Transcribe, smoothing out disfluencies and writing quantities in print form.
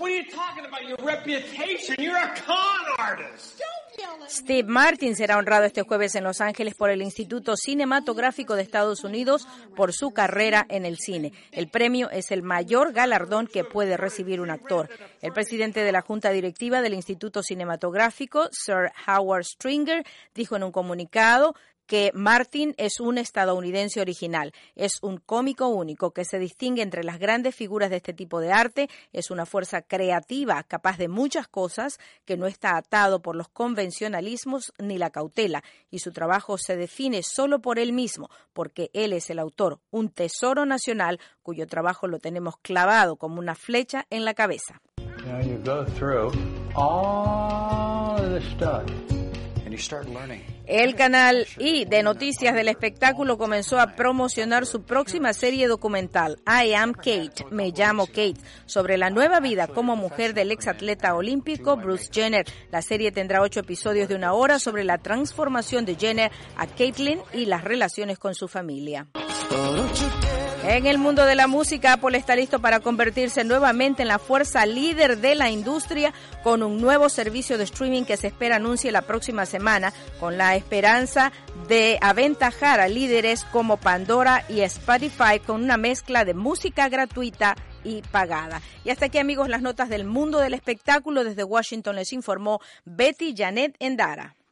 What are you talking about? Your reputation. You're a con artist. Steve Martin será honrado este jueves en Los Ángeles por el Instituto Cinematográfico de Estados Unidos por su carrera en el cine. El premio es el mayor galardón que puede recibir un actor. El presidente de la Junta Directiva del Instituto Cinematográfico, Sir Howard Stringer, dijo en un comunicado que Martin es un estadounidense original, es un cómico único que se distingue entre las grandes figuras de este tipo de arte, es una fuerza creativa capaz de muchas cosas, que no está atado por los convencionalismos ni la cautela, y su trabajo se define solo por él mismo, porque él es el autor, un tesoro nacional cuyo trabajo lo tenemos clavado como una flecha en la cabeza. You go through all of the stuff. El canal I de Noticias del Espectáculo comenzó a promocionar su próxima serie documental, I Am Kate, Me Llamo Kate, sobre la nueva vida como mujer del exatleta olímpico Bruce Jenner. La serie tendrá 8 episodios de 1 hora sobre la transformación de Jenner a Caitlyn y las relaciones con su familia. En el mundo de la música, Apple está listo para convertirse nuevamente en la fuerza líder de la industria con un nuevo servicio de streaming que se espera anuncie la próxima semana, con la esperanza de aventajar a líderes como Pandora y Spotify con una mezcla de música gratuita y pagada. Y hasta aquí, amigos, las notas del mundo del espectáculo. Desde Washington les informó Betty Janet Endara.